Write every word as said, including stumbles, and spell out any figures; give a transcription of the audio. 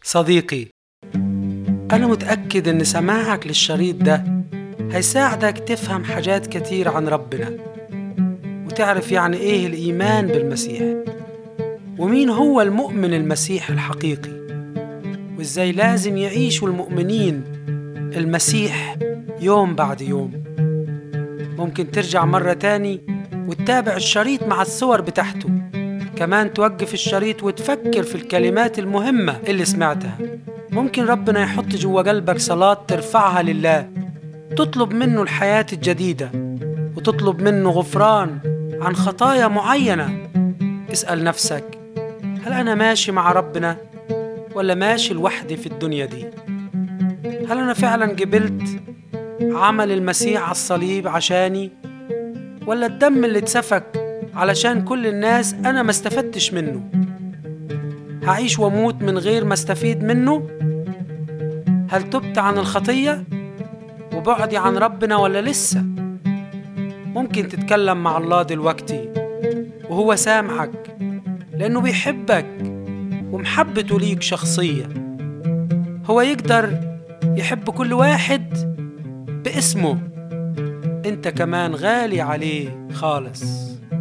صديقي، أنا متأكد إن سماعك للشريط ده هيساعدك تفهم حاجات كتير عن ربنا، وتعرف يعني إيه الإيمان بالمسيح، ومين هو المؤمن المسيح الحقيقي، وإزاي لازم يعيشوا المؤمنين المسيح يوم بعد يوم. ممكن ترجع مرة تاني وتتابع الشريط مع الصور بتاعته، كمان توقف الشريط وتفكر في الكلمات المهمة اللي سمعتها. ممكن ربنا يحط جوا قلبك صلاة ترفعها لله، تطلب منه الحياة الجديدة، وتطلب منه غفران عن خطايا معينة. اسأل نفسك، هل أنا ماشي مع ربنا ولا ماشي لوحدي في الدنيا دي؟ هل أنا فعلا قبلت عمل المسيح على الصليب عشاني، ولا الدم اللي اتسفك علشان كل الناس أنا ما استفدتش منه؟ هعيش واموت من غير ما استفيد منه؟ هل تبت عن الخطية وبعدي عن ربنا ولا لسه؟ ممكن تتكلم مع الله دلوقتي وهو سامعك، لأنه بيحبك ومحبته ليك شخصية. هو يقدر يحب كل واحد باسمه، انت كمان غالي عليه خالص.